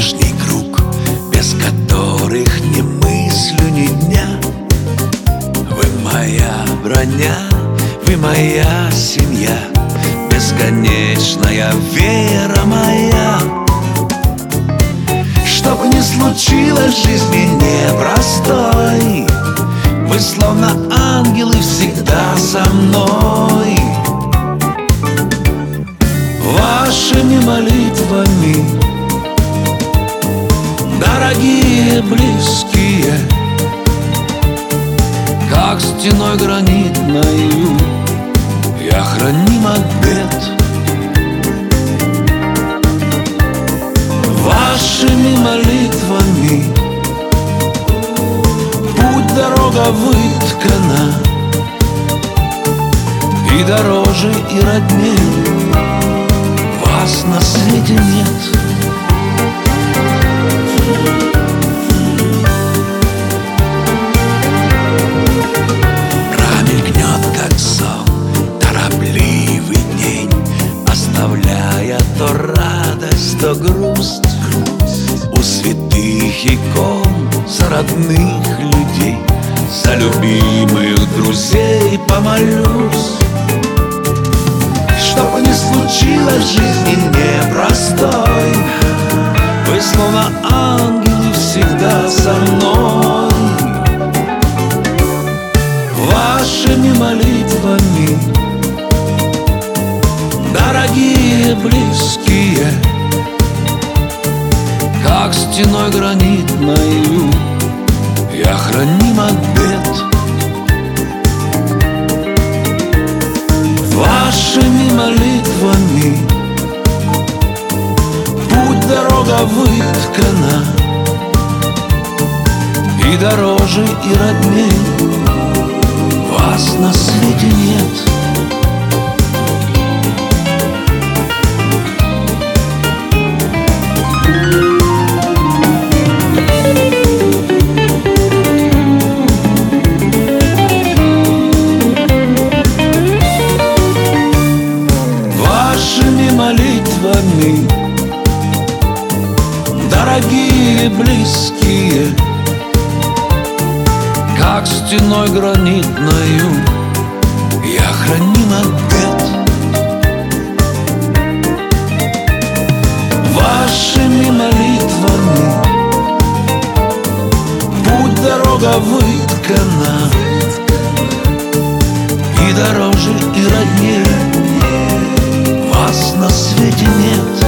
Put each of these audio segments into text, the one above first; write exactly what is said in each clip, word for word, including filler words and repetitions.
ближний круг, без которых не мыслю ни дня. Вы моя броня, вы моя семья, бесконечная вера моя. Что бы ни случилось в жизни непростой, вы словно ангелы всегда со мной. Вашими молитвами, дорогие близкие, как стеной гранитною я храним от бед. Вашими молитвами путь, дорога выткана, и дороже, и родней вас на свете нет. Промелькнет, как сон, торопливый день, оставляя то радость, то грусть. У святых икон за родных людей, за любимых друзей помолюсь. Что бы ни случилось в жизни непростой, вы словно ангелы всегда со мной. Вашими молитвами, дорогие близкие, как стеной гранитною я храним от бед. Вашими молитвами путь, дорога выткана, и дороже, и родней вас на свете нет. Молитвами, дорогие близкие, как стеной гранитною я храним от бед. Вашими молитвами путь, дорога выткана, и дороже, и роднее вас на свете нет.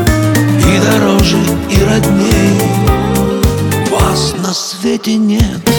И дороже, и родней вас на свете нет.